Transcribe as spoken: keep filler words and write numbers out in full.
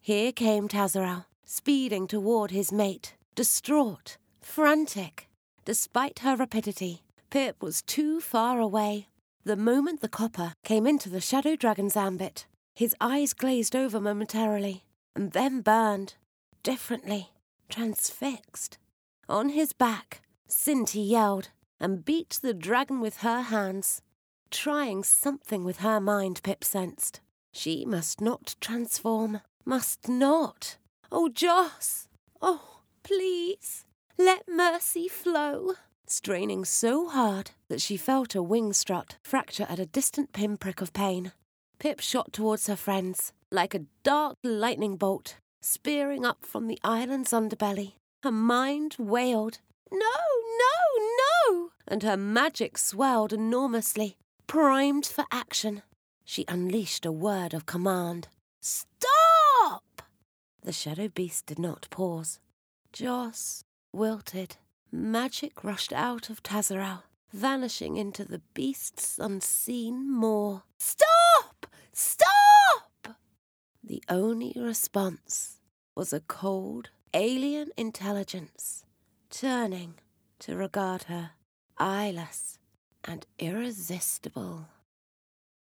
Here came Tazaral, speeding toward his mate, distraught, frantic. Despite her rapidity, Pip was too far away. The moment the copper came into the Shadow Dragon's ambit, his eyes glazed over momentarily, and then burned, differently, transfixed. On his back, Cinti yelled and beat the dragon with her hands, trying something with her mind, Pip sensed. She must not transform, must not. Oh, Joss! Oh, please, let mercy flow. Straining so hard that she felt a wing strut fracture at a distant pinprick of pain, Pip shot towards her friends like a dark lightning bolt, spearing up from the island's underbelly. Her mind wailed, "No, no, no!" and her magic swelled enormously, primed for action. She unleashed a word of command. "Stop!" The shadow beast did not pause. Joss wilted. Magic rushed out of Tazaral, vanishing into the beast's unseen maw. "Stop! Stop!" The only response was a cold, alien intelligence, turning to regard her, eyeless and irresistible.